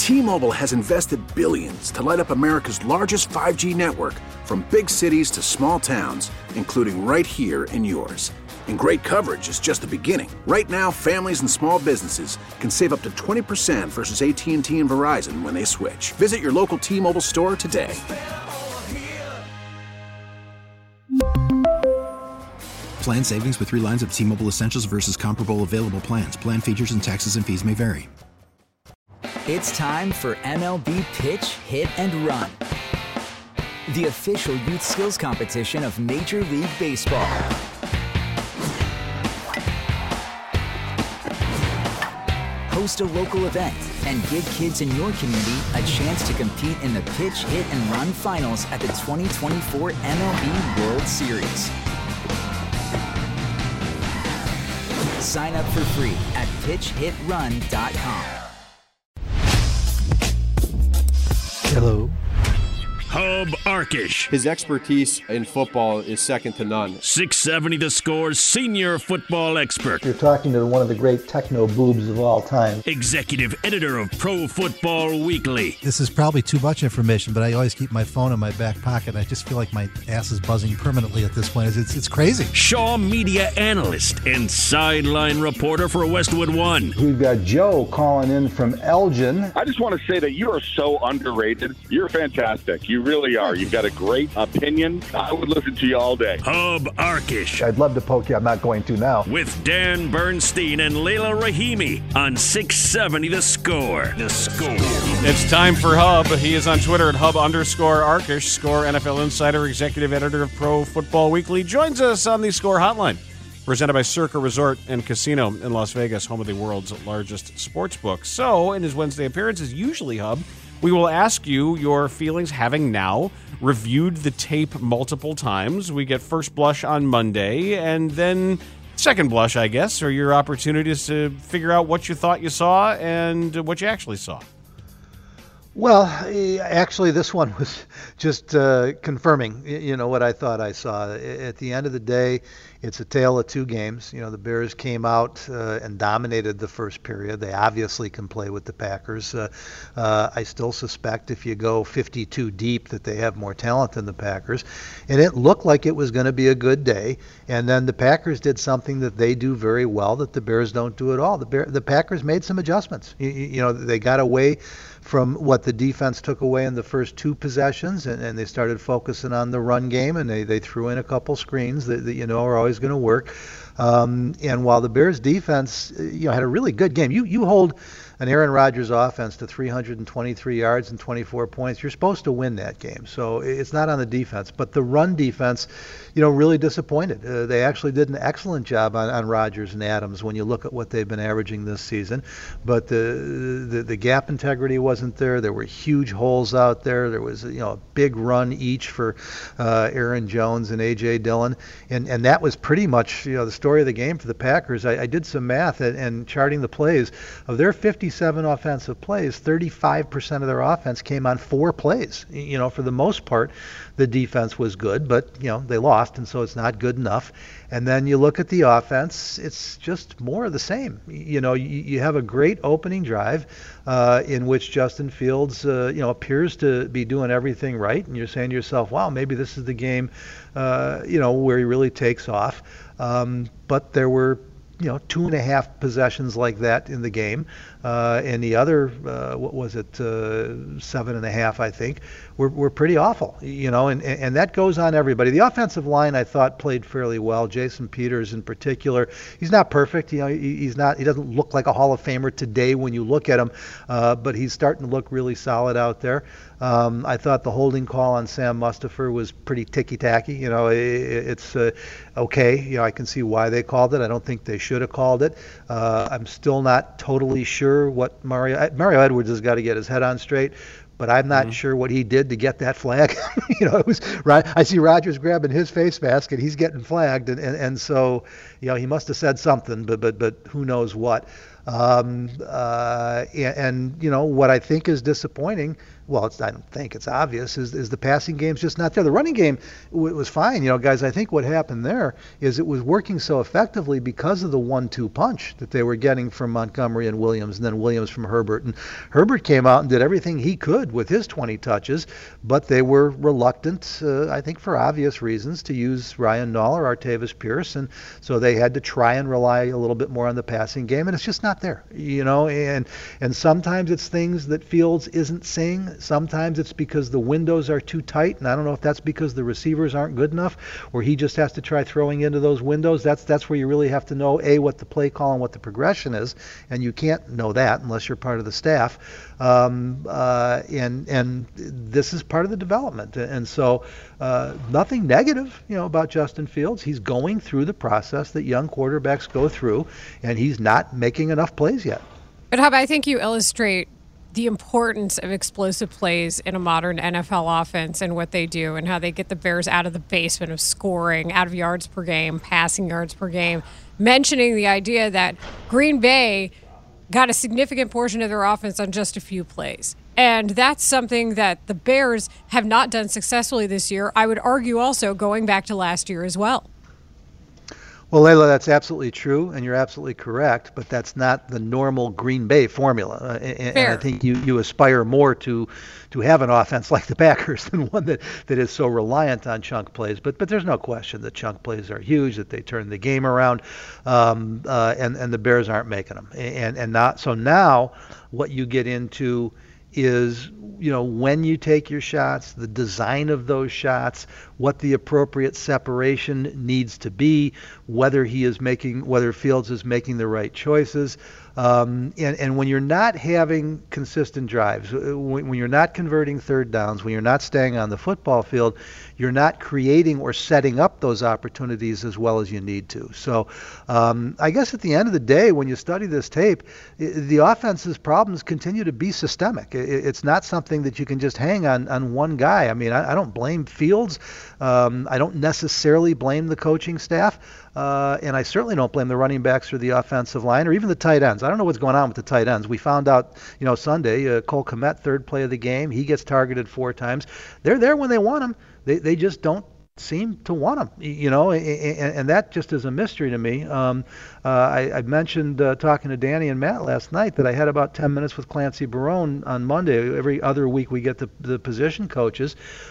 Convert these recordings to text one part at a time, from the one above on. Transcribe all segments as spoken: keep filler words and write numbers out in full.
T-Mobile has invested billions to light up America's largest five G network, from big cities to small towns, including right here in yours. And great coverage is just the beginning. Right now, families and small businesses can save up to twenty percent versus A T and T and Verizon when they switch. Visit your local T-Mobile store today. Plan savings with three lines of T-Mobile Essentials versus comparable available plans. Plan features and taxes and fees may vary. It's time for M L B Pitch, Hit, and Run, the official youth skills competition of Major League Baseball. Host a local event and give kids in your community a chance to compete in the Pitch, Hit, and Run finals at the twenty twenty-four M L B World Series. Sign up for free at pitch hit run dot com. Hello. Hub Arkish. His expertise in football is second to none. six seventy The Score's senior football expert. You're talking to one of the great techno boobs of all time. Executive editor of Pro Football Weekly. This is probably too much information, but I always keep my phone in my back pocket. I just feel like my ass is buzzing permanently at this point. It's, it's crazy. Shaw media analyst and sideline reporter for Westwood One. We've got Joe calling in from Elgin. I just want to say that you are so underrated. You're fantastic. You really are. You've got a great opinion. I would listen to you all day. Hub Arkish. I'd love to poke you. I'm not going to now. With Dan Bernstein and Layla Rahimi on six seventy The Score. The Score. It's time for Hub. He is on Twitter at Hub underscore Arkish. Score N F L insider, executive editor of Pro Football Weekly, joins us on the Score Hotline, presented by Circa Resort and Casino in Las Vegas, home of the world's largest sports book. So, in his Wednesday appearances, usually, Hub, we will ask you your feelings having now reviewed the tape multiple times. We get first blush on Monday, and then second blush, I guess, or your opportunities to figure out what you thought you saw and what you actually saw. Well, actually, this one was just uh, confirming, you know, what I thought I saw. At the end of the day, it's a tale of two games. You know, the Bears came out uh, and dominated the first period. They obviously can play with the Packers. Uh, uh, I still suspect if you go fifty-two deep that they have more talent than the Packers. And it looked like it was going to be a good day. And then the Packers did something that they do very well that the Bears don't do at all. The Bear, the Packers made some adjustments. You, you know, they got away from what the defense took away in the first two possessions, and, and they started focusing on the run game, and they, they threw in a couple screens that, that you know are always going to work. Um, and while the Bears defense, you know, had a really good game, you you hold an Aaron Rodgers offense to three hundred twenty-three yards and twenty-four points, you're supposed to win that game. So it's not on the defense. But the run defense, you know, really disappointed. Uh, they actually did an excellent job on, on Rodgers and Adams when you look at what they've been averaging this season. But the, the the gap integrity wasn't there. There were huge holes out there. There was, you know, a big run each for uh, Aaron Jones and A J Dillon. And, and that was pretty much, you know, the story of the game for the Packers. I, I did some math and, and charting the plays. Of their fifty-seven offensive plays, thirty-five percent of their offense came on four plays. You know, for the most part, the defense was good, but, you know, they lost, and so it's not good enough. And then you look at the offense, it's just more of the same. You know, you, you have a great opening drive uh, in which Justin Fields, uh, you know, appears to be doing everything right, and you're saying to yourself, wow, maybe this is the game, uh, you know, where he really takes off. Um, but there were, you know, two and a half possessions like that in the game. Uh, and the other, uh, what was it, uh, seven and a half, I think, were, were pretty awful, you know, and, and that goes on everybody. The offensive line, I thought, played fairly well. Jason Peters in particular, he's not perfect, you know, he, he's not, he doesn't look like a Hall of Famer today when you look at him, uh, but he's starting to look really solid out there. Um, I thought the holding call on Sam Mustipher was pretty ticky-tacky. You know, it, it's uh, okay. You know, I can see why they called it. I don't think they should have called it. Uh, I'm still not totally sure what Mario Mario Edwards has got to get his head on straight, but I'm not mm-hmm. sure what he did to get that flag. you know, it was right. I see Rodgers grabbing his face mask and he's getting flagged, and, and, and so, you know, he must have said something, but but but who knows what. Um, uh, and, and, you know, what I think is disappointing, well, it's, I don't think it's obvious, is, is the passing game's just not there. The running game w- was fine. You know, guys, I think what happened there is it was working so effectively because of the one two punch that they were getting from Montgomery and Williams, and then Williams from Herbert. And Herbert came out and did everything he could with his twenty touches, but they were reluctant, uh, I think for obvious reasons, to use Ryan Nall or Artavis Pierce, and so they had to try and rely a little bit more on the passing game, and it's just not there, you know, and and sometimes it's things that Fields isn't seeing. Sometimes it's because the windows are too tight, and I don't know if that's because the receivers aren't good enough, or he just has to try throwing into those windows. That's that's where you really have to know, A, what the play call and what the progression is, and you can't know that unless you're part of the staff. Um, uh, and and this is part of the development, and so uh, nothing negative, you know, about Justin Fields. He's going through the process that young quarterbacks go through, and he's not making enough plays yet. But Hub, I think you illustrate the importance of explosive plays in a modern N F L offense and what they do and how they get the Bears out of the basement of scoring, out of yards per game, passing yards per game, mentioning the idea that Green Bay got a significant portion of their offense on just a few plays. And that's something that the Bears have not done successfully this year. I would argue also going back to last year as well. Well, Layla, that's absolutely true, and you're absolutely correct, but that's not the normal Green Bay formula. Uh, and, and I think you, you aspire more to to have an offense like the Packers than one that, that is so reliant on chunk plays. But but there's no question that chunk plays are huge, that they turn the game around, um, uh, and, and the Bears aren't making them. And, and not so now what you get into is, you know, when you take your shots, the design of those shots, what the appropriate separation needs to be, whether he is making, whether Fields is making the right choices. Um, and, and when you're not having consistent drives, when, when you're not converting third downs, when you're not staying on the football field, you're not creating or setting up those opportunities as well as you need to. So um, I guess at the end of the day, when you study this tape, the offense's problems continue to be systemic. It's not something that you can just hang on, on one guy. I mean, I, I don't blame Fields. Um, I don't necessarily blame the coaching staff. Uh, and I certainly don't blame the running backs or the offensive line or even the tight ends. I don't know what's going on with the tight ends. We found out, you know, Sunday, uh, Cole Kmet, third play of the game. He gets targeted four times. They're there when they want him. They they just don't seem to want him, you know, and, and that just is a mystery to me. Um, uh, I, I mentioned uh, talking to Danny and Matt last night that I had about ten minutes with Clancy Barone on Monday. Every other week we get the, the position coaches.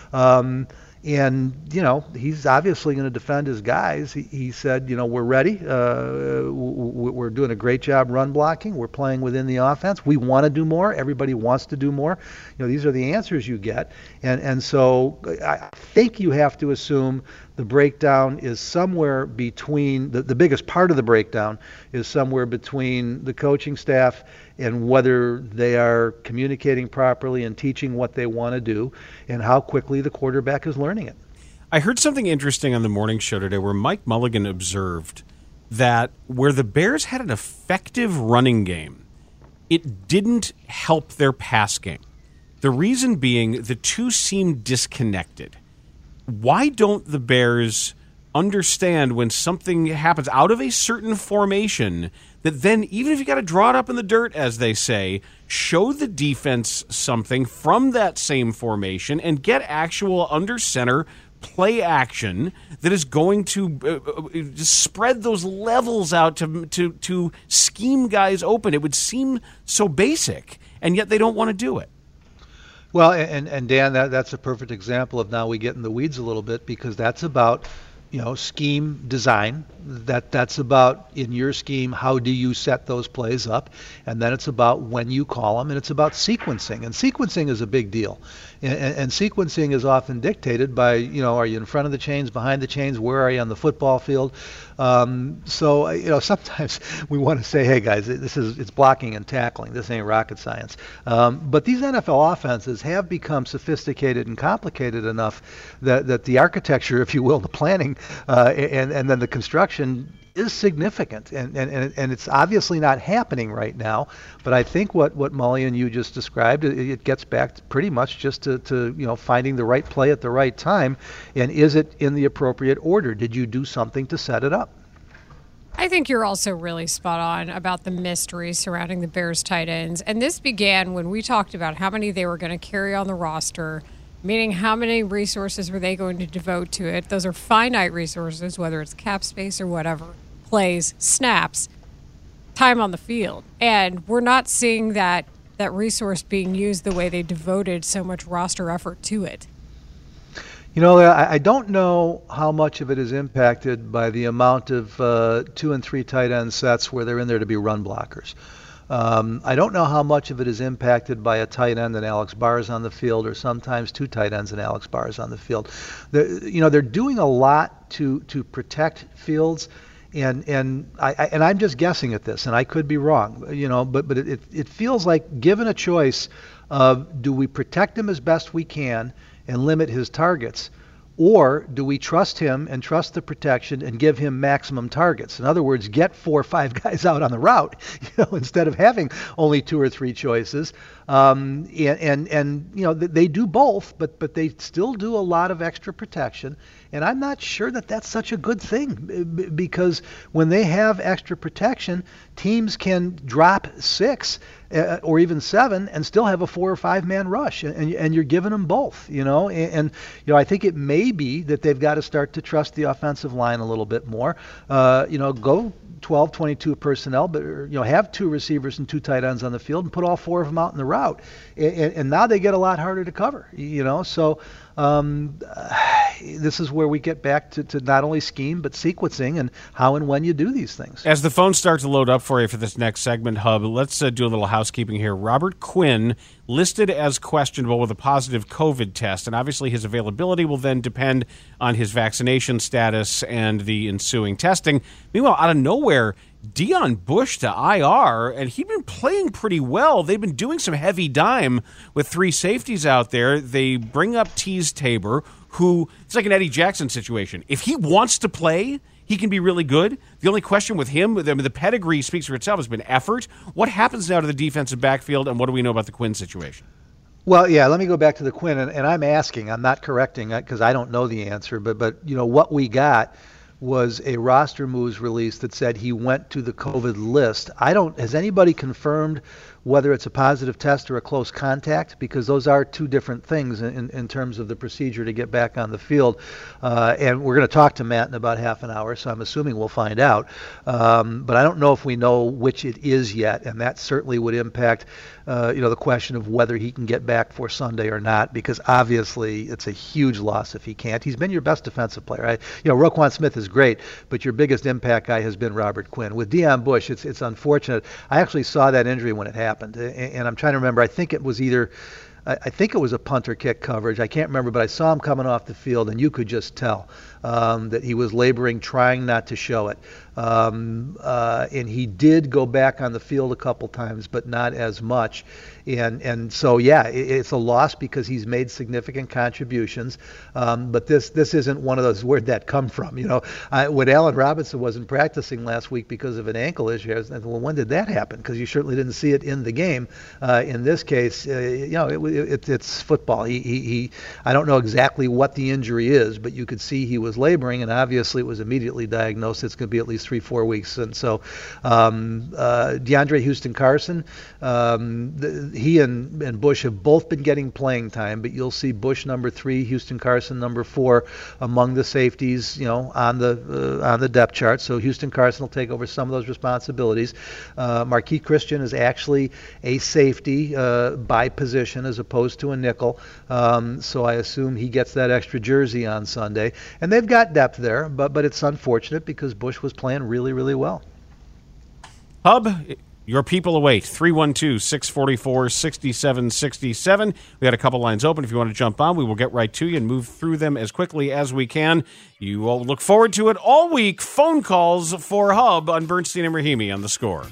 Um, And, you know, he's obviously going to defend his guys. He, he said, you know, we're ready. Uh, we're doing a great job run blocking. We're playing within the offense. We want to do more. Everybody wants to do more. You know, these are the answers you get. And, and so I think you have to assume the breakdown is somewhere between, the, the biggest part of the breakdown is somewhere between the coaching staff and whether they are communicating properly and teaching what they want to do and how quickly the quarterback is learning it. I heard something interesting on the morning show today where Mike Mulligan observed that where the Bears had an effective running game, it didn't help their pass game. The reason being the two seemed disconnected. Why don't the Bears understand when something happens out of a certain formation that then, even if you got to draw it up in the dirt, as they say, show the defense something from that same formation and get actual under center play action that is going to uh, spread those levels out to, to, to scheme guys open? It would seem so basic, and yet they don't want to do it. Well, and, and Dan, that, that's a perfect example of now we get in the weeds a little bit, because that's about, you know, scheme design. That that's about, in your scheme, how do you set those plays up? And then it's about when you call them, and it's about sequencing. And sequencing is a big deal. And, and sequencing is often dictated by, you know, are you in front of the chains, behind the chains, where are you on the football field? Um, so, you know, sometimes we want to say, hey, guys, this is it's blocking and tackling. This ain't rocket science. Um, but these N F L offenses have become sophisticated and complicated enough that, that the architecture, if you will, the planning, uh, and, and then the construction is significant, and, and, and it's obviously not happening right now. But I think what, what Mully and you just described, it, it gets back to pretty much just to, to you know finding the right play at the right time, and is it in the appropriate order? Did you do something to set it up? I think you're also really spot on about the mystery surrounding the Bears tight ends. And this began when we talked about how many they were going to carry on the roster, meaning how many resources were they going to devote to it. Those are finite resources, whether it's cap space or whatever, plays, snaps, time on the field. And we're not seeing that, that resource being used the way they devoted so much roster effort to it. You know, I, I don't know how much of it is impacted by the amount of uh, two and three tight end sets where they're in there to be run blockers. Um, I don't know how much of it is impacted by a tight end and Alex Barrs on the field, or sometimes two tight ends and Alex Barrs on the field. They're, you know, they're doing a lot to to protect Fields, and and I, I and I'm just guessing at this, and I could be wrong. You know, but but it it feels like, given a choice of, do we protect him as best we can and limit his targets, or do we trust him and trust the protection and give him maximum targets? In other words, get four or five guys out on the route, you know, instead of having only two or three choices. Um, and, and, and, you know, they do both, but, but they still do a lot of extra protection. And I'm not sure that that's such a good thing, because when they have extra protection, teams can drop six uh, or even seven and still have a four or five man rush, and, and you're giving them both, you know. And, and you know, I think it may be that they've got to start to trust the offensive line a little bit more. Uh, you know, go twelve, twenty-two personnel, but you know, have two receivers and two tight ends on the field and put all four of them out in the route. And, and now they get a lot harder to cover, you know. So um, uh, this is where we get back to, to not only scheme but sequencing and how and when you do these things. As the phone starts to load up for you for this next segment, Hub, let's uh, do a little housekeeping here. Robert Quinn listed as questionable with a positive COVID test, and obviously his availability will then depend on his vaccination status and the ensuing testing. Meanwhile, out of nowhere, Deon Bush to I R, and he'd been playing pretty well. They've been doing some heavy dime with three safeties out there. They bring up Teez Tabor, who, it's like an Eddie Jackson situation. If he wants to play, he can be really good. The only question with him, I mean, the pedigree speaks for itself, has been effort. What happens now to the defensive backfield, and what do we know about the Quinn situation? Well, yeah, let me go back to the Quinn, and, and I'm asking, I'm not correcting, because I don't know the answer, but, but you know, what we got was a roster moves release that said he went to the COVID list. I don't, has anybody confirmed whether it's a positive test or a close contact? Because those are two different things in, in terms of the procedure to get back on the field. Uh, and we're going to talk to Matt in about half an hour, so I'm assuming we'll find out. Um, but I don't know if we know which it is yet, and that certainly would impact uh, you know, the question of whether he can get back for Sunday or not, because obviously it's a huge loss if he can't. He's been your best defensive player. I, you know, Roquan Smith is great, but your biggest impact guy has been Robert Quinn. With Deon Bush, it's it's unfortunate. I actually saw that injury when it happened. And I'm trying to remember, I think it was either, I think it was a punt or kick coverage. I can't remember, but I saw him coming off the field, and you could just tell um, that he was laboring, trying not to show it. Um, uh, and he did go back on the field a couple times, but not as much. And and so, yeah, it, it's a loss because he's made significant contributions. Um, but this this isn't one of those, where'd that come from? You know, I, when Allen Robinson wasn't practicing last week because of an ankle issue, I was thinking, well, when did that happen? Because you certainly didn't see it in the game. Uh, in this case, uh, you know, it, it, it's football. He, he, he, I don't know exactly what the injury is, but you could see he was laboring, and obviously it was immediately diagnosed. It's going to be at least three, four weeks. And so um, uh, DeAndre Houston Carson, um, the, he and, and Bush have both been getting playing time, but you'll see Bush number three, Houston Carson number four among the safeties, you know, on the uh, on the depth chart. So Houston Carson will take over some of those responsibilities. Uh, Marquise Christian is actually a safety uh, by position as opposed to a nickel. Um, so I assume he gets that extra jersey on Sunday. And they've got depth there, but but it's unfortunate because Bush was playing really, really well. Hub, your people await. three one two, six four four, six seven six seven. We got a couple lines open. If you want to jump on, we will get right to you and move through them as quickly as we can. You will look forward to it all week. Phone calls for Hub on Bernstein and Rahimi on The Score.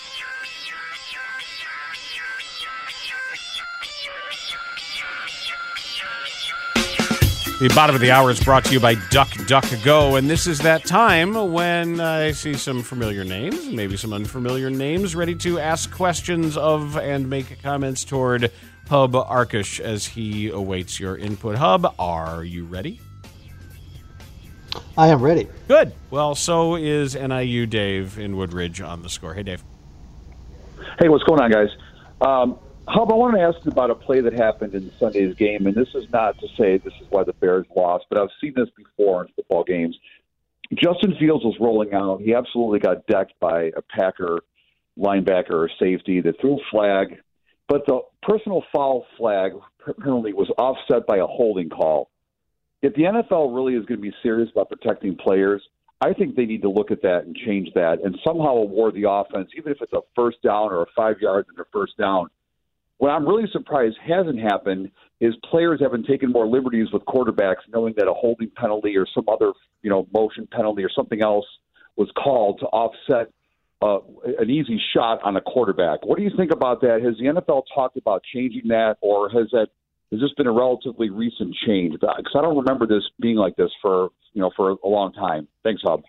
The bottom of the hour is brought to you by DuckDuckGo, and this is that time when I see some familiar names, maybe some unfamiliar names, ready to ask questions of and make comments toward Hub Arkush as he awaits your input. Hub, are you ready? I am ready. Good. Well, so is N I U Dave in Woodridge on the score. Hey, Dave. Hey, what's going on, guys? Um, Hub, I want to ask about a play that happened in Sunday's game, and this is not to say this is why the Bears lost, but I've seen this before in football games. Justin Fields was rolling out. He absolutely got decked by a Packer linebacker or safety that threw a flag, but the personal foul flag penalty was offset by a holding call. If the N F L really is going to be serious about protecting players, I think they need to look at that and change that and somehow award the offense, even if it's a first down or a five yards and a first down. What I'm really surprised hasn't happened is players haven't taken more liberties with quarterbacks knowing that a holding penalty or some other, you know, motion penalty or something else was called to offset uh, an easy shot on a quarterback. What do you think about that? Has the N F L talked about changing that, or has that has this been a relatively recent change? Because I don't remember this being like this for, you know, for a long time. Thanks, Hub.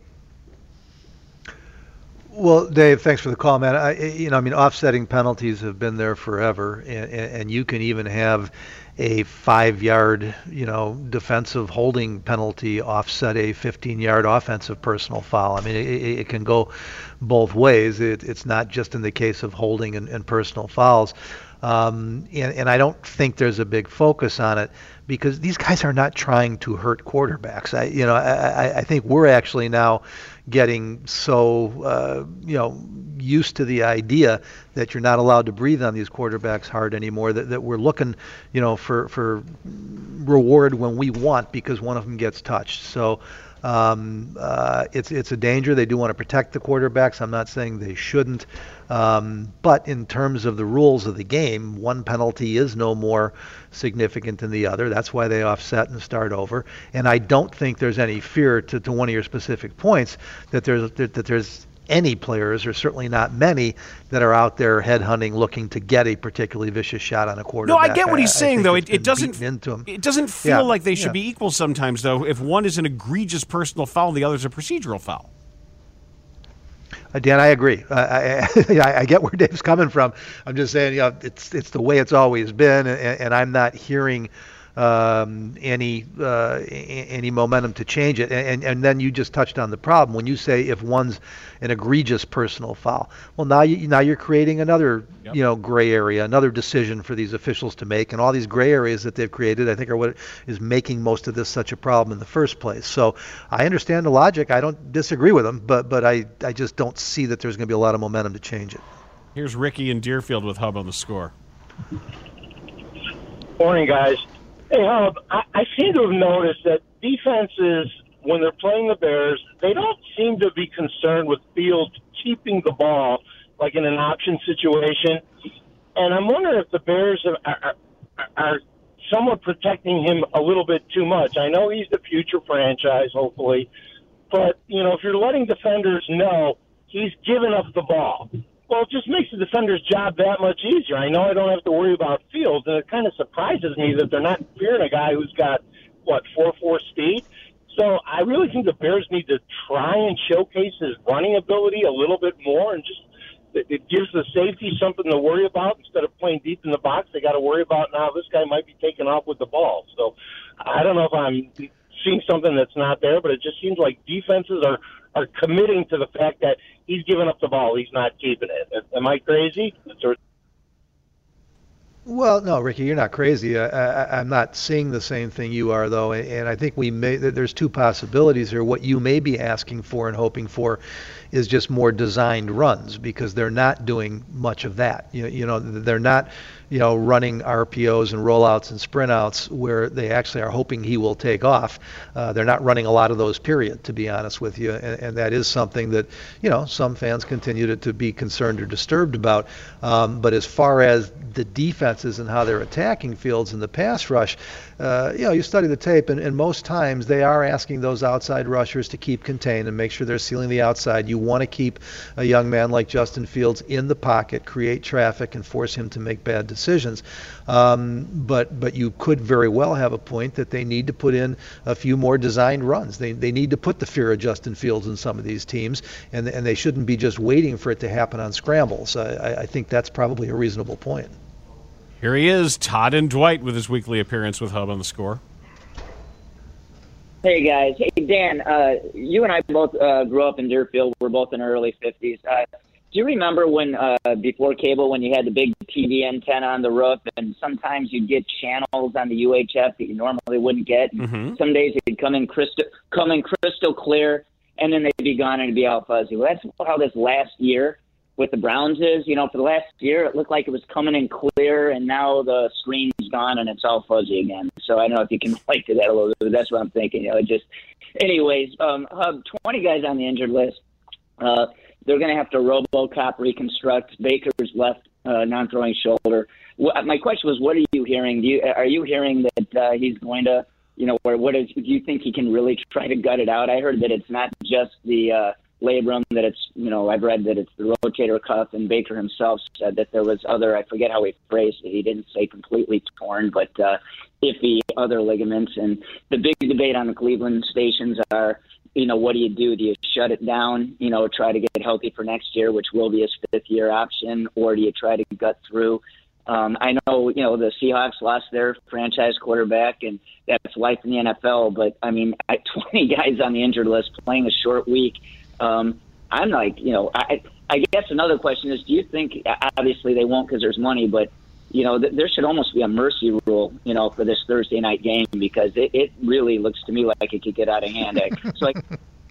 Well, Dave, thanks for the call, man. I, you know, I mean, offsetting penalties have been there forever, and, and you can even have a five-yard, you know, defensive holding penalty offset a fifteen-yard offensive personal foul. I mean, it, it can go both ways. It, it's not just in the case of holding and, and personal fouls. Um, and, and I don't think there's a big focus on it because these guys are not trying to hurt quarterbacks. I, you know, I, I think we're actually now getting so, uh, you know, used to the idea that you're not allowed to breathe on these quarterbacks hard anymore, that, that we're looking, you know, for, for reward when we want because one of them gets touched. So um, uh, it's, it's a danger. They do want to protect the quarterbacks. I'm not saying they shouldn't. Um, but in terms of the rules of the game, one penalty is no more significant than the other. That's why they offset and start over. And I don't think there's any fear, to, to one of your specific points, that there's that, that there's any players, or certainly not many, that are out there headhunting looking to get a particularly vicious shot on a quarterback. No, I get what he's I, saying, I though. It, it doesn't into him. It doesn't feel yeah, like they should yeah. be equal sometimes, though. If one is an egregious personal foul, the other is a procedural foul. Uh, Dan, I agree. Uh, I, I, I get where Dave's coming from. I'm just saying, you know, it's it's the way it's always been, and, and I'm not hearing um, any uh, any momentum to change it. And and then you just touched on the problem when you say if one's an egregious personal foul. Well, now you now you're creating another yep. you know gray area, another decision for these officials to make, and all these gray areas that they've created, I think, are what is making most of this such a problem in the first place. So I understand the logic. I don't disagree with them, but but I I just don't see that there's going to be a lot of momentum to change it. Here's Ricky in Deerfield with Hub on the score. Morning, guys. Hey, Hub, I, I seem to have noticed that defenses, when they're playing the Bears, they don't seem to be concerned with Fields keeping the ball, like in an option situation. And I'm wondering if the Bears are, are, are somewhat protecting him a little bit too much. I know he's the future franchise, hopefully. But, you know, if you're letting defenders know he's giving up the ball, well, it just makes the defender's job that much easier. I know I don't have to worry about Fields, and it kind of surprises me that they're not fearing a guy who's got, what, four four speed? So I really think the Bears need to try and showcase his running ability a little bit more, and just it, it gives the safety something to worry about. Instead of playing deep in the box, they got to worry about now this guy might be taking off with the ball. So I don't know if I'm seeing something that's not there, but it just seems like defenses are, are committing to the fact that he's giving up the ball, he's not keeping it. Am I crazy? Well, no, Ricky, you're not crazy. I, I, I'm not seeing the same thing you are, though, and I think we may. There's two possibilities here. What you may be asking for and hoping for is just more designed runs, because they're not doing much of that. You, you know, they're not, you know, running R P Os and rollouts and sprint outs where they actually are hoping he will take off. Uh, they're not running a lot of those, period, to be honest with you, and, and that is something that, you know, some fans continue to, to be concerned or disturbed about. Um, but as far as the defenses and how they're attacking Fields in the pass rush, uh, you know, you study the tape, and, and most times they are asking those outside rushers to keep contained and make sure they're sealing the outside. You want to keep a young man like Justin Fields in the pocket, create traffic, and force him to make bad decisions. Um, but but you could very well have a point that they need to put in a few more designed runs. They they need to put the fear of Justin Fields in some of these teams, and and they shouldn't be just waiting for it to happen on scrambles. I, I think that's probably a reasonable point. Here he is, Todd and Dwight, with his weekly appearance with Hub on the Score. Hey, guys. Hey, Dan, uh, you and I both uh, grew up in Deerfield. We're both in our early fifties. Uh, do you remember when, uh, before cable, when you had the big T V antenna on the roof, and sometimes you'd get channels on the U H F that you normally wouldn't get? Mm-hmm. Some days it'd come in crystal, come in crystal clear, and then they'd be gone and it'd be all fuzzy. Well, that's how this last year with the Browns is. You know, for the last year, it looked like it was coming in clear, and now the screen's gone and it's all fuzzy again. So I don't know if you can relate to that a little bit, but that's what I'm thinking. You know, it just, anyways, um, Hub, twenty guys on the injured list. Uh, they're going to have to RoboCop reconstruct Baker's left uh, non-throwing shoulder. What, my question was, what are you hearing? Do you, are you hearing that uh, he's going to, you know, or what is, do you think he can really try to gut it out? I heard that it's not just the uh, labrum, that it's, you know, I've read that it's the rotator cuff, and Baker himself said that there was other, I forget how he phrased it, he didn't say completely torn, but uh, iffy other ligaments. And the big debate on the Cleveland stations are, you know, what do you do? Do you shut it down, you know, try to get healthy for next year, which will be his fifth year option, or do you try to gut through? Um, I know, you know, the Seahawks lost their franchise quarterback, and that's life in the N F L, but I mean, twenty guys on the injured list playing a short week. Um, I'm like, you know, I, I guess another question is, do you think, obviously they won't because there's money, but, you know, th- there should almost be a mercy rule, you know, for this Thursday night game, because it, it really looks to me like it could get out of hand. So I,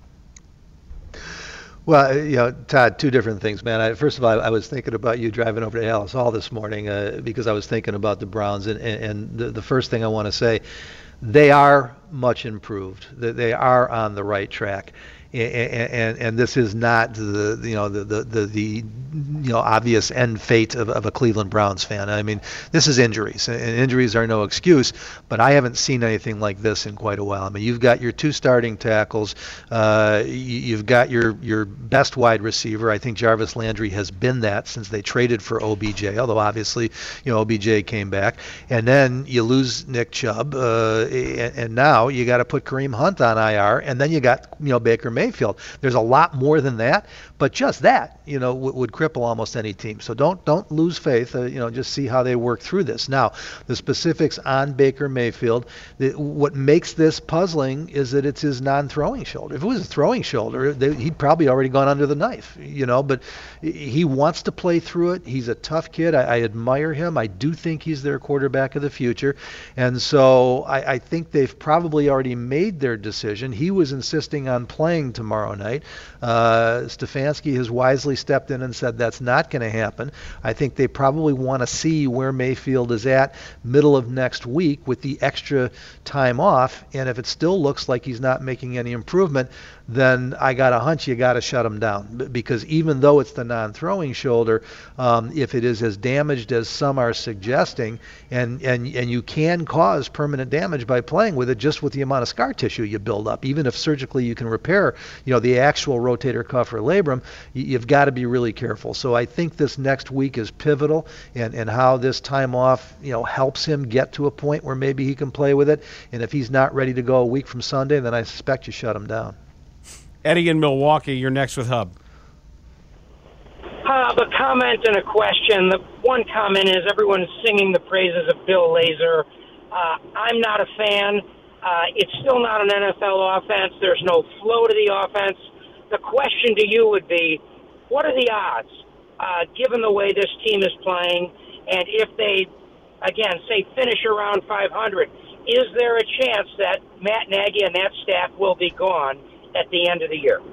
Well, you know, Todd, two different things, man. I, first of all, I was thinking about you driving over to Alice Hall this morning uh, because I was thinking about the Browns, and, and, and the, the first thing I want to say, they are much improved. They, they are on the right track. And, and and this is not the you know the the the, the you know obvious end fate of, of a Cleveland Browns fan. I mean, this is injuries, and injuries are no excuse. But I haven't seen anything like this in quite a while. I mean, you've got your two starting tackles, uh, you've got your your best wide receiver. I think Jarvis Landry has been that since they traded for O B J. Although obviously, you know, O B J came back, and then you lose Nick Chubb, uh, and, and now you got to put Kareem Hunt on I R, and then you got you know Baker Mayfield. Mayfield. There's a lot more than that, but just that, you know, w- would cripple almost any team. So don't don't lose faith. Uh, you know, just see how they work through this. Now, the specifics on Baker Mayfield. The, what makes this puzzling is that it's his non-throwing shoulder. If it was a throwing shoulder, they, he'd probably already gone under the knife. You know, but he wants to play through it. He's a tough kid. I, I admire him. I do think he's their quarterback of the future, and so I, I think they've probably already made their decision. He was insisting on playing tomorrow night. Uh, Stefanski has wisely stepped in and said that's not going to happen. I think they probably want to see where Mayfield is at middle of next week with the extra time off, and if it still looks like he's not making any improvement, then I got a hunch you got to shut him down, because even though it's the non-throwing shoulder, um, if it is as damaged as some are suggesting, and, and, and you can cause permanent damage by playing with it just with the amount of scar tissue you build up, even if surgically you can repair, you know, the actual rotator cuff or labrum, you, you've got to be really careful. So I think this next week is pivotal, and, and how this time off, you know, helps him get to a point where maybe he can play with it. And if he's not ready to go a week from Sunday, then I suspect you shut him down. Eddie in Milwaukee, you're next with Hub. Hub, a comment and a question. The one comment is everyone's singing the praises of Bill Lazor. Uh, I'm not a fan. Uh, it's still not an N F L offense. There's no flow to the offense. The question to you would be, what are the odds, uh, given the way this team is playing, and if they, again, say finish around five hundred, is there a chance that Matt Nagy and that staff will be gone at the end of the year?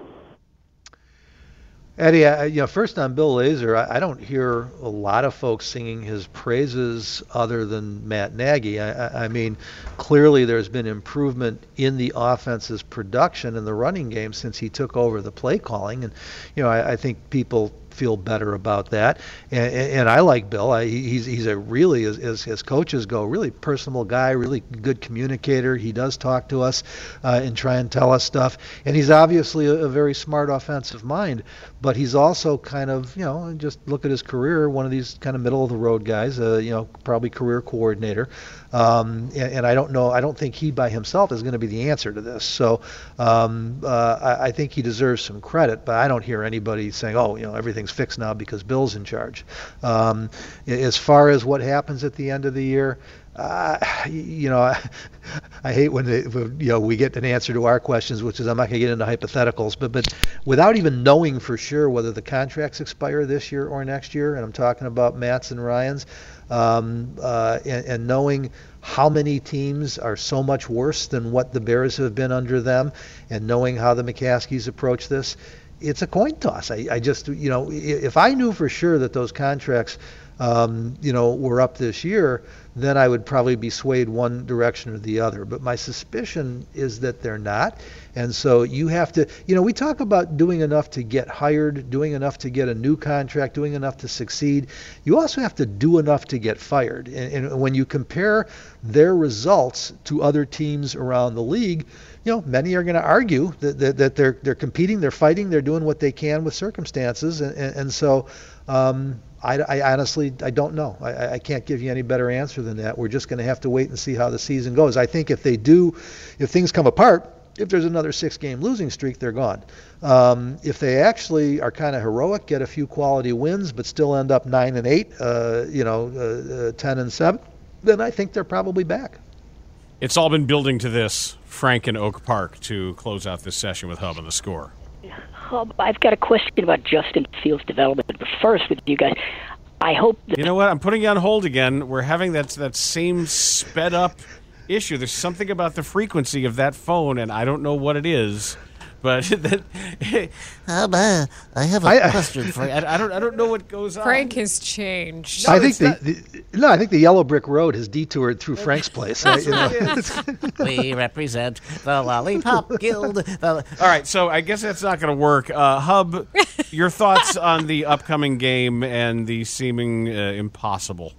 Eddie, I, you know, first on Bill Lazor, I, I don't hear a lot of folks singing his praises other than Matt Nagy. I, I, I mean, clearly there's been improvement in the offense's production in the running game since he took over the play calling, and you know, I, I think people feel better about that. And, and I like Bill. I, he's he's a really, as, as as coaches go, really personable guy, really good communicator. He does talk to us uh, and try and tell us stuff. And he's obviously a, a very smart offensive mind, but he's also kind of, you know, just look at his career, one of these kind of middle of the road guys, uh, you know, probably career coordinator. Um, and, and I don't know, I don't think he by himself is going to be the answer to this. So um, uh, I, I think he deserves some credit, but I don't hear anybody saying, oh, you know, everything's fixed now because Bill's in charge. Um, as far as what happens at the end of the year, Uh, you know, I, I hate when, they, when you know we get an answer to our questions, which is I'm not going to get into hypotheticals, but but without even knowing for sure whether the contracts expire this year or next year, and I'm talking about Matt's and Ryan's, um, uh, and, and knowing how many teams are so much worse than what the Bears have been under them, and knowing how the McCaskies approach this, it's a coin toss. I, I just, you know, if I knew for sure that those contracts, um, you know, were up this year, then I would probably be swayed one direction or the other. But my suspicion is that they're not. And so you have to, you know, we talk about doing enough to get hired, doing enough to get a new contract, doing enough to succeed. You also have to do enough to get fired. And, and when you compare their results to other teams around the league, you know, many are going to argue that, that, that they're they're competing, they're fighting, they're doing what they can with circumstances. And, and, and so um, I, I honestly, I don't know. I, I can't give you any better answer than that. We're just going to have to wait and see how the season goes. I think if they do, if things come apart, if there's another six-game losing streak, they're gone. Um, if they actually are kind of heroic, get a few quality wins, but still end up nine and eight, uh, you know, uh, uh, ten and seven, then I think they're probably back. It's all been building to this, Frank in Oak Park, to close out this session with Hub on the Score. Hub, I've got a question about Justin Fields' development, but first with you guys, I hope that... You know what? I'm putting you on hold again. We're having that that same sped-up issue. There's something about the frequency of that phone, and I don't know what it is. But that, um, uh, I have a I, question for you. I, I don't. I don't know what goes on. Frank has changed. No, I think the, the no. I think the Yellow Brick Road has detoured through Frank's place. I, you know. We represent the Lollipop Guild. The... All right, so I guess that's not going to work. Uh, Hub, your thoughts on the upcoming game and the seeming uh, impossible?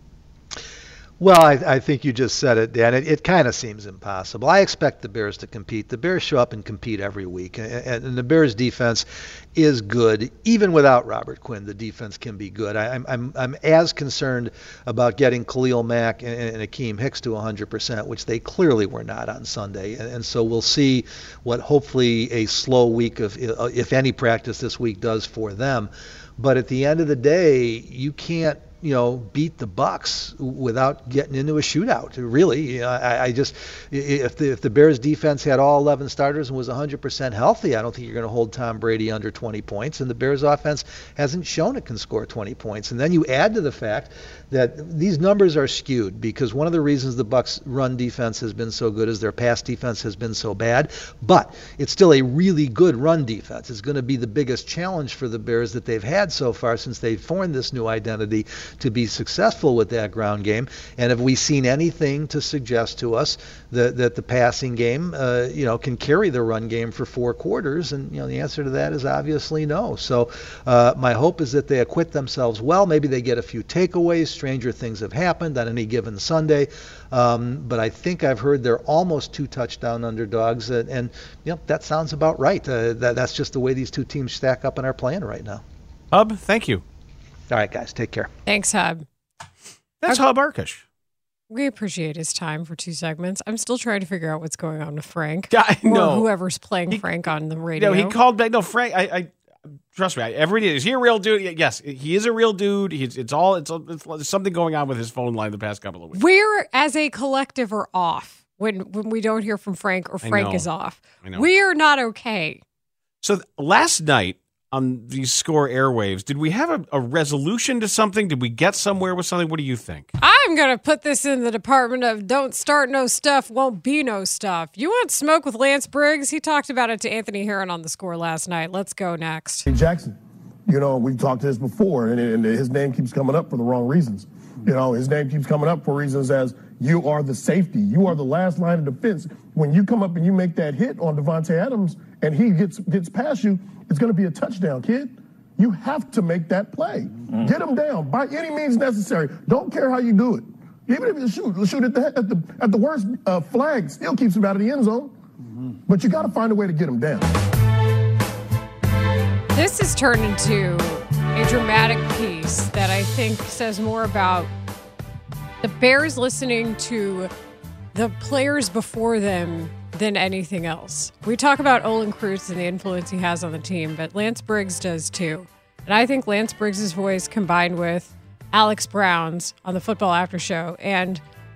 Well, I, I think you just said it, Dan. It, it kind of seems impossible. I expect the Bears to compete. The Bears show up and compete every week, and, and the Bears' defense is good. Even without Robert Quinn, the defense can be good. I, I'm I'm I'm as concerned about getting Khalil Mack and, and Akeem Hicks to one hundred percent, which they clearly were not on Sunday. And, and so we'll see what hopefully a slow week of, if any, practice this week does for them. But at the end of the day, you can't, you know, beat the Bucs without getting into a shootout. Really, you know, I, I just if the if the Bears defense had all eleven starters and was one hundred percent healthy, I don't think you're going to hold Tom Brady under twenty points. And the Bears offense hasn't shown it can score twenty points. And then you add to the fact that these numbers are skewed because one of the reasons the Bucs run defense has been so good is their pass defense has been so bad. But it's still a really good run defense. It's going to be the biggest challenge for the Bears that they've had so far since they've formed this new identity to be successful with that ground game. And have we seen anything to suggest to us that, that the passing game, uh, you know, can carry the run game for four quarters? And, you know, the answer to that is obviously no. So uh, my hope is that they acquit themselves well. Maybe they get a few takeaways. Stranger things have happened on any given Sunday. Um, but I think I've heard they're almost two touchdown underdogs. And, and you know, that sounds about right. Uh, that, that's just the way these two teams stack up and are playing right now. Hub, thank you. All right, guys, take care. Thanks, Hub. That's Hub Arkush. We appreciate his time for two segments. I'm still trying to figure out what's going on with Frank. Yeah, I know. Or whoever's playing he, Frank on the radio. No, he called back. No, Frank, I, I trust me, I, every day, is he a real dude? Yes, he is a real dude. He's, it's all, it's, it's there's something going on with his phone line the past couple of weeks. We're, as a collective, are off when, when we don't hear from Frank or Frank is off. I know. We are not okay. So th- last night, on these Score airwaves, did we have a, a resolution to something? Did we get somewhere with something? What do you think? I'm going to put this in the department of don't start no stuff, won't be no stuff. You want smoke with Lance Briggs? He talked about it to Anthony Herron on the Score last night. Let's go next. Hey, Jackson, you know, we've talked to this before, and, and his name keeps coming up for the wrong reasons. You know, his name keeps coming up for reasons as you are the safety. You are the last line of defense. When you come up and you make that hit on Devontae Adams and he gets gets past you, it's going to be a touchdown, kid. You have to make that play. Mm. Get him down by any means necessary. Don't care how you do it. Even if you shoot, shoot at the at the at the worst, uh, flag still keeps him out of the end zone. Mm-hmm. But you got to find a way to get him down. This has turned into a dramatic piece that I think says more about the Bears listening to the players before them than anything else. We talk about Olin Kreutz and the influence he has on the team, but Lance Briggs does too. And I think Lance Briggs' voice combined with Alex Brown's on the Football After Show and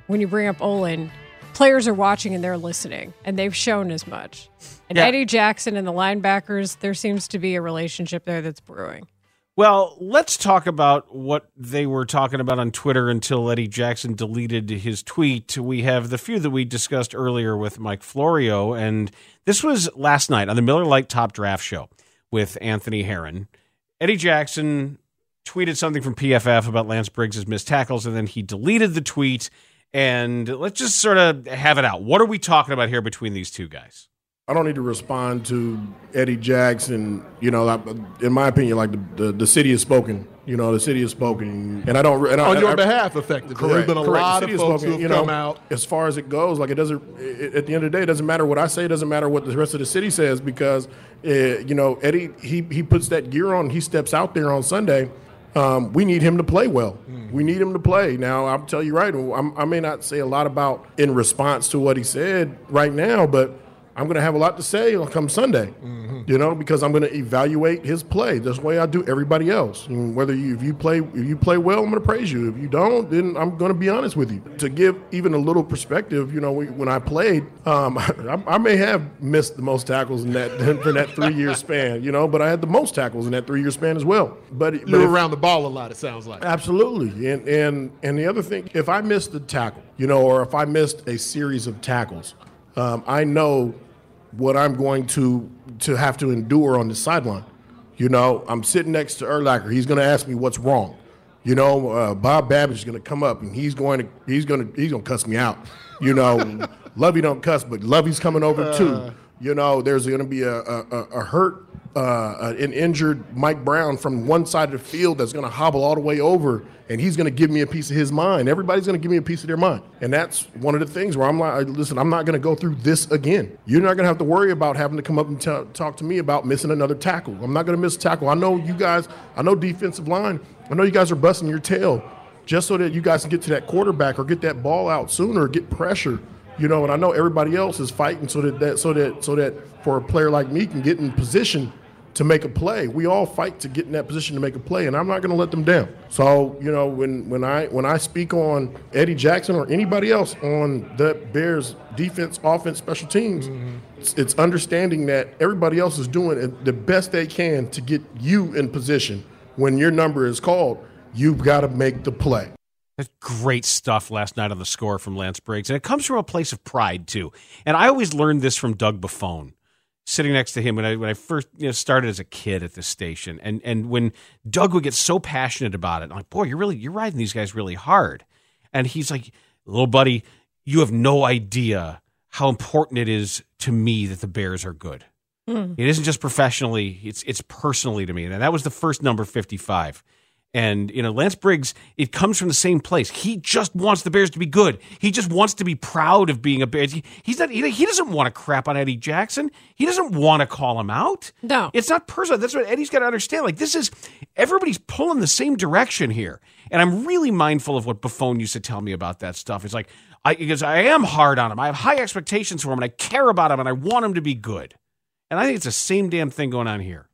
when you bring up Olin, players are watching and they're listening, and they've shown as much. And Yeah. Eddie Jackson and the linebackers, there seems to be a relationship there that's brewing. Well, let's talk about what they were talking about on Twitter until Eddie Jackson deleted his tweet. We have the few that we discussed earlier with Mike Florio, and this was last night on the Miller Lite Top Draft Show with Anthony Herron. Eddie Jackson tweeted something from P F F about Lance Briggs' missed tackles, and then he deleted the tweet. And let's just sort of have it out. What are we talking about here between these two guys? I don't need to respond to Eddie Jackson. You know, in my opinion, like the, the, the city has spoken. You know, the city has spoken, and I don't. And on I, your I, behavf, effectively. Correct. There's been a correct. lot the of city folks spoken, who have you know, come out. As far as it goes, like it doesn't. It, at the end of the day, it doesn't matter what I say. It doesn't matter what the rest of the city says because, uh, you know, Eddie he he puts that gear on. He steps out there on Sunday. Um, we need him to play well. Mm. We need him to play. Now, I'll tell you right, I'm, I may not say a lot about in response to what he said right now, but I'm going to have a lot to say come Sunday, mm-hmm. you know, because I'm going to evaluate his play. That's the way I do everybody else. And whether you, if you play, if you play well, I'm going to praise you. If you don't, then I'm going to be honest with you. To give even a little perspective, you know, when I played, um, I, I may have missed the most tackles in that for that three-year span, you know, but I had the most tackles in that three-year span as well. But you but were if, around the ball a lot. It sounds like absolutely. And and and the other thing, if I missed the tackle, you know, or if I missed a series of tackles, um, I know what I'm going to to have to endure on the sideline. You know, I'm sitting next to Urlacher. He's going to ask me what's wrong. You know, uh, Bob Babbage is going to come up and he's going to he's going to he's going to cuss me out. You know, Lovey don't cuss, but Lovey's coming over uh. too. You know, there's going to be a a, a hurt, uh, an injured Mike Brown from one side of the field that's going to hobble all the way over, and he's going to give me a piece of his mind. Everybody's going to give me a piece of their mind. And that's one of the things where I'm like, listen, I'm not going to go through this again. You're not going to have to worry about having to come up and t- talk to me about missing another tackle. I'm not going to miss a tackle. I know you guys, I know defensive line, I know you guys are busting your tail just so that you guys can get to that quarterback or get that ball out sooner, get pressure. You know, and I know everybody else is fighting so that, that so that so that for a player like me can get in position to make a play. We all fight to get in that position to make a play, and I'm not going to let them down. So, you know, when, when I when I speak on Eddie Jackson or anybody else on the Bears defense, offense, special teams, mm-hmm. it's, it's understanding that everybody else is doing the best they can to get you in position. When your number is called, you've got to make the play. That's great stuff last night on the Score from Lance Briggs, and it comes from a place of pride, too. And I always learned this from Doug Buffone, sitting next to him when I when I first you know, started as a kid at this station. And and when Doug would get so passionate about it, I'm like, boy, you're really you're riding these guys really hard. And he's like, little buddy, you have no idea how important it is to me that the Bears are good. Mm. It isn't just professionally, it's it's personally to me. And that was the first number fifty-five. And, you know, Lance Briggs, it comes from the same place. He just wants the Bears to be good. He just wants to be proud of being a Bears. He, he's not, he, he doesn't want to crap on Eddie Jackson. He doesn't want to call him out. No. It's not personal. That's what Eddie's got to understand. Like, this is, everybody's pulling the same direction here. And I'm really mindful of what Buffone used to tell me about that stuff. It's like, I, because I am hard on him. I have high expectations for him, and I care about him, and I want him to be good. And I think it's the same damn thing going on here.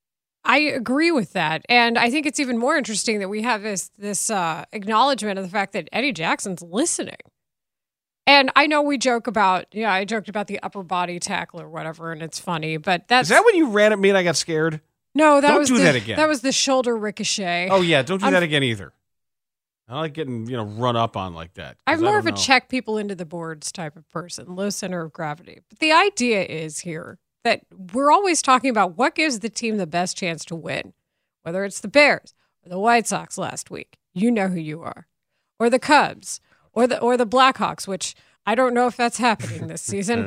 I agree with that. And I think it's even more interesting that we have this this uh, acknowledgement of the fact that Eddie Jackson's listening. And I know we joke about, yeah, I joked about the upper body tackle or whatever, and it's funny, but that's... Is that when you ran at me and I got scared? No, that don't was do the, that again. That was the shoulder ricochet. Oh, yeah, don't do I'm, that again either. I like getting, you know, run up on like that. I'm more of a know. check people into the boards type of person, low center of gravity. But the idea is here that we're always talking about what gives the team the best chance to win. Whether it's the Bears or the White Sox last week, you know who you are, or the Cubs, or the or the Blackhawks, which I don't know if that's happening this season,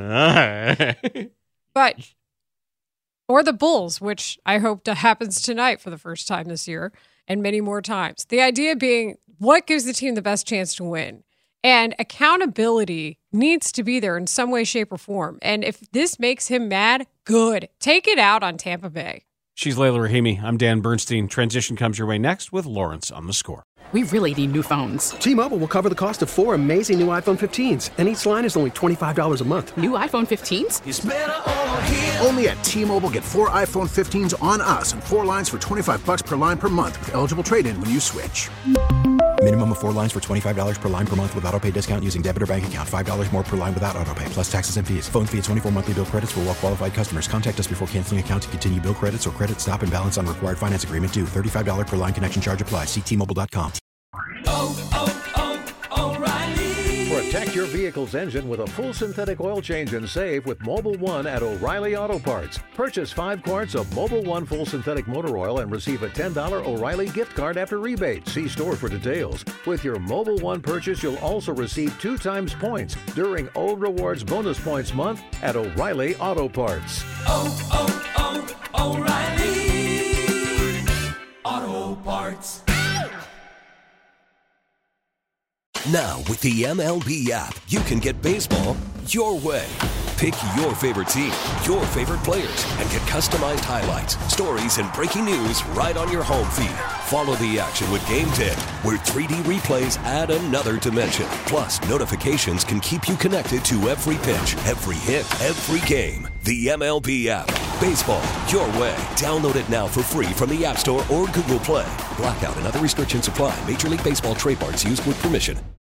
but or the Bulls, which I hope to happens tonight for the first time this year, and many more times. The idea being, what gives the team the best chance to win? And accountability needs to be there in some way, shape, or form. And if this makes him mad, good. Take it out on Tampa Bay. She's Layla Rahimi. I'm Dan Bernstein. Transition comes your way next with Lawrence on the Score. We really need new phones. T-Mobile will cover the cost of four amazing new iPhone fifteens, and each line is only twenty-five dollars a month. New iPhone fifteens? It's better over here. Only at T-Mobile, get four iPhone fifteens on us and four lines for twenty-five dollars per line per month with eligible trade-in when you switch. Minimum of four lines for twenty-five dollars per line per month with autopay discount using debit or bank account. five dollars more per line without autopay, plus taxes and fees. Phone fee at twenty-four monthly bill credits for well-qualified customers. Contact us before canceling account to continue bill credits or credit stop and balance on required finance agreement due. thirty-five dollars per line connection charge applies. See T Mobile dot com. Oh, oh, oh, O'Reilly. Protect your vehicle's engine with a full synthetic oil change and save with Mobil one at O'Reilly Auto Parts. Purchase five quarts of Mobil one full synthetic motor oil and receive a ten dollars O'Reilly gift card after rebate. See store for details. With your Mobil one purchase, you'll also receive two times points during O Rewards Bonus Points Month at O'Reilly Auto Parts. Oh, oh, oh, O'Reilly Auto Parts. Now, with the M L B app, you can get baseball your way. Pick your favorite team, your favorite players, and get customized highlights, stories, and breaking news right on your home feed. Follow the action with Game ten, where three D replays add another dimension. Plus, notifications can keep you connected to every pitch, every hit, every game. The M L B app. Baseball your way. Download it now for free from the App Store or Google Play. Blackout and other restrictions apply. Major League Baseball trademarks used with permission.